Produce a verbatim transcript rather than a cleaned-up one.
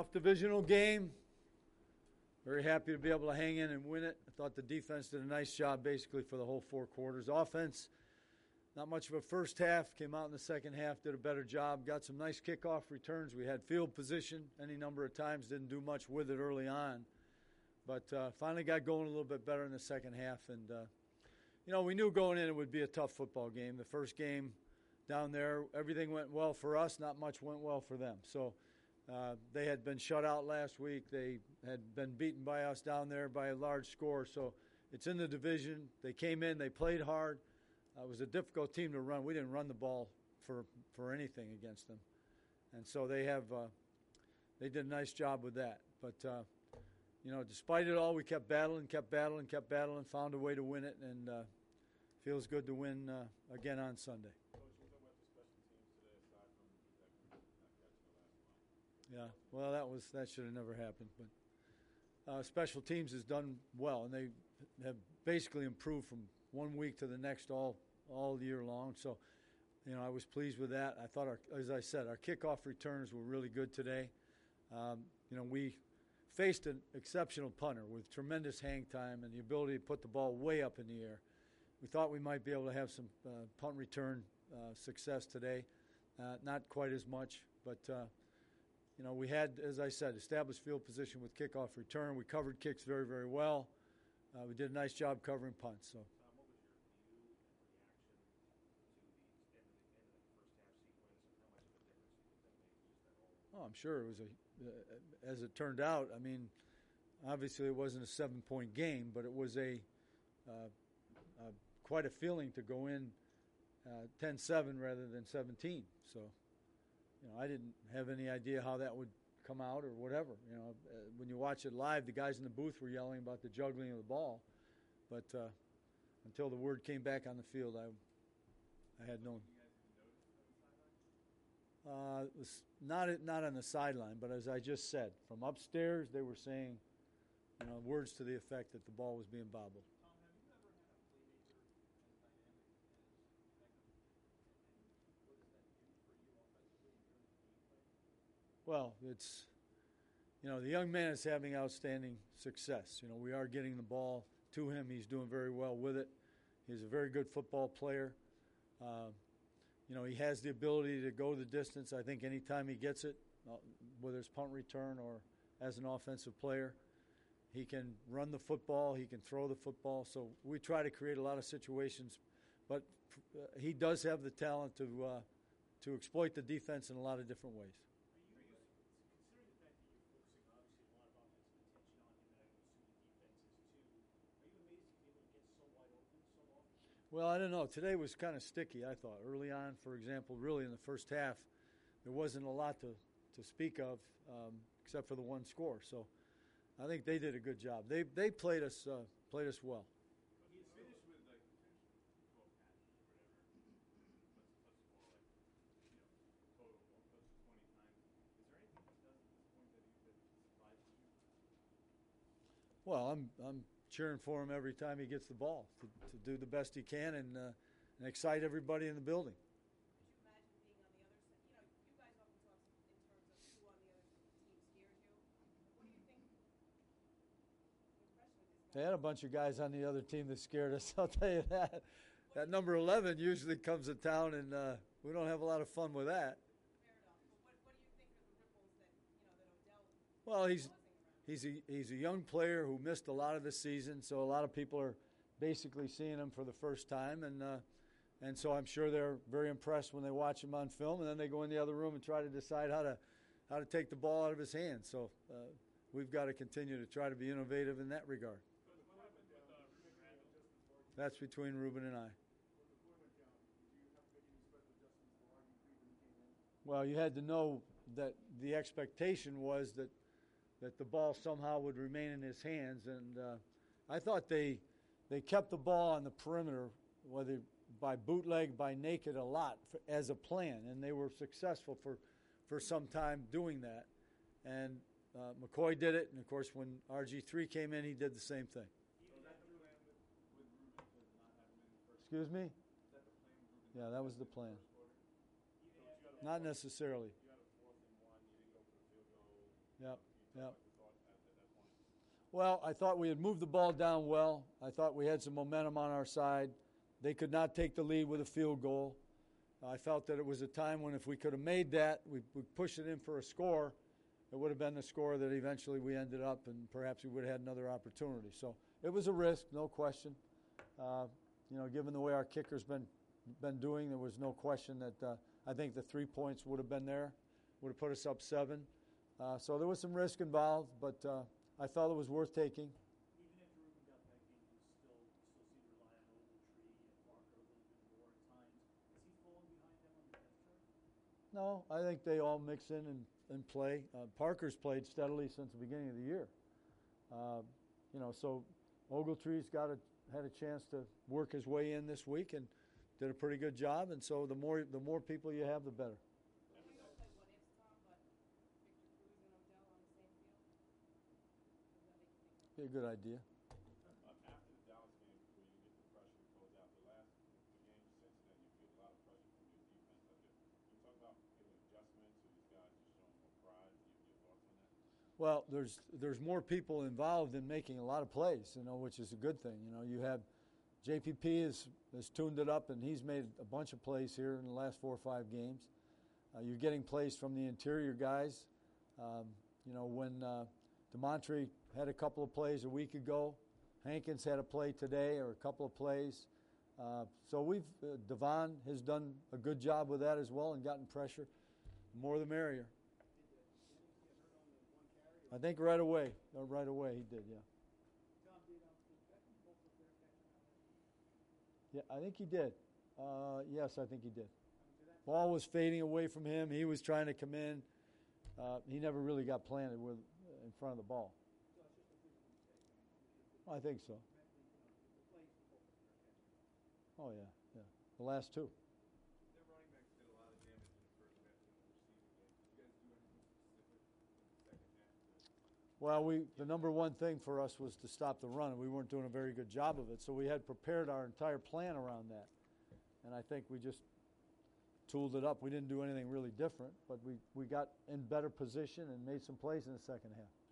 Tough divisional game. Very happy to be able to hang in and win it. I thought the defense did a nice job basically for the whole four quarters. Offense, not much of a first half. Came out in the second half, did a better job. Got some nice kickoff returns. We had field position any number of times. Didn't do much with it early on. But uh, finally got going a little bit better in the second half. And, uh, you know, we knew going in it would be a tough football game. The first game down there, everything went well for us. Not much went well for them. So uh, they had been shut out last week. They had been beaten by us down there by a large score. So it's in the division. They came in. They played hard. Uh, it was a difficult team to run. We didn't run the ball for, for anything against them. And so they have uh, they did a nice job with that. But, uh, you know, despite it all, we kept battling, kept battling, kept battling, found a way to win it, and uh, feels good to win uh, again on Sunday. Yeah, well, that was that should have never happened. But uh, special teams has done well, and they have basically improved from one week to the next all all year long. So, you know, I was pleased with that. I thought, our, as I said, our kickoff returns were really good today. Um, you know, we faced an exceptional punter with tremendous hang time and the ability to put the ball way up in the air. We thought we might be able to have some uh, punt return uh, success today. Uh, not quite as much, but, uh, you know, we had, as I said, established field position with kickoff return. We covered kicks very, very well. Uh, we did a nice job covering punts. So. Oh, I'm sure it was a, uh, as it turned out, I mean, obviously it wasn't a seven-point game, but it was a uh, uh, quite a feeling to go in uh, ten seven rather than seventeen. So, you know, I didn't have any idea how that would come out or whatever. You know, uh, when you watch it live, the guys in the booth were yelling about the juggling of the ball, but uh, until the word came back on the field, I, I had no. Uh, it was not not on the sideline, but as I just said, from upstairs they were saying, you know, words to the effect that the ball was being bobbled. Tom, have you ever had a playmaker as dynamic as Beckham? And what does that do for you offensively in terms of gameplay? Well, it's, you know, the young man is having outstanding success. You know, we are getting the ball to him. He's doing very well with it. He's a very good football player. Uh, You know, he has the ability to go the distance. I think anytime he gets it, whether it's punt return or as an offensive player, he can run the football, he can throw the football. So we try to create a lot of situations. But he does have the talent to uh, to exploit the defense in a lot of different ways. Well, I don't know. Today was kind of sticky, I thought. Early on, for example, really in the first half, there wasn't a lot to, to speak of um, except for the one score. So I think they did a good job. They they played us uh, played us well. But he's finished with like potentially twelve catches or whatever. Let's, let's call it, you know, total close to twenty times. Is there anything he does at this point that, he, that surprises you? Well, I'm I'm. cheering for him every time he gets the ball to, to do the best he can and, uh, and excite everybody in the building. Could you imagine being on the other side? You know, you guys often talk in terms of who on the other team scares you. What do you think? Impression of this guy? They had a bunch of guys on the other team that scared us, I'll tell you that. That number eleven usually comes to town, and uh, we don't have a lot of fun with that. Fair enough. But what, what do you think are the ripples that, you know, that Odell Well, he's causing around? he's a, he's a young player who missed a lot of the season, so a lot of people are basically seeing him for the first time, and uh, and so I'm sure they're very impressed when they watch him on film, and then they go in the other room and try to decide how to how to take the ball out of his hands. So uh, we've got to continue to try to be innovative in that regard. That's between Ruben and I. Well, you had to know that the expectation was that that the ball somehow would remain in his hands, and uh, I thought they they kept the ball on the perimeter, whether by bootleg, by naked, a lot for, as a plan, and they were successful for, for some time doing that. And uh, McCoy did it, and of course when R G three came in, he did the same thing. Excuse me? Yeah, that was the plan. Not necessarily. Yep, Can you yep. talk about your thoughts at, at that point? Well, I thought we had moved the ball down well. I thought we had some momentum on our side. They could not take the lead with a field goal. I felt that it was a time when if we could have made that, we we pushed it in for a score, it would have been the score that eventually we ended up, and perhaps we would have had another opportunity. So it was a risk, no question. Uh, you know, given the way our kicker's been been doing, there was no question that uh, I think the three points would have been there, would have put us up seven. Uh, so there was some risk involved, but uh, I felt it was worth taking. Even after Ruben got back in, you still you still seem to rely on Ogletree and Parker a little bit more at times. Has he fallen behind them on the depth chart? No, I think they all mix in and, and play. Uh, Parker's played steadily since the beginning of the year. Uh, you know, so Ogletree's got a, had a chance to work his way in this week and did a pretty good job. And so the more the more people you have, the better. Can we don't play what ifs, Tom, but Victor Cruz and Odell on the same field? Does that make you think? Be a good idea. Uh, after the Dallas game, where you get the pressure to close out the last the game since then, you feel a lot of pressure from your defense. Like, can you talk about giving adjustments or these guys just showing more pride? Your, your thoughts on that? Well, there's there's more people involved in making a lot of plays, you know, which is a good thing. You know, you have J P P has has tuned it up, and he's made a bunch of plays here in the last four or five games. Uh, you're getting plays from the interior guys. Um, you know, when uh, DeMontre had a couple of plays a week ago, Hankins had a play today or a couple of plays. Uh, so we've uh, Devon has done a good job with that as well and gotten pressure. The more the merrier. I think right away, uh, right away he did, yeah. Yeah, I think he did. Uh, yes, I think he did. Ball was fading away from him. He was trying to come in. Uh, he never really got planted with in front of the ball. I think so. Oh yeah, yeah. The last two. Their running backs did a lot of damage in the first half in the receiving game. Did you guys do anything specific in the second half? To Well, we the number one thing for us was to stop the run, and we weren't doing a very good job of it. So we had prepared our entire plan around that, and I think we just tooled it up. We didn't do anything really different, but we, we got in better position and made some plays in the second half.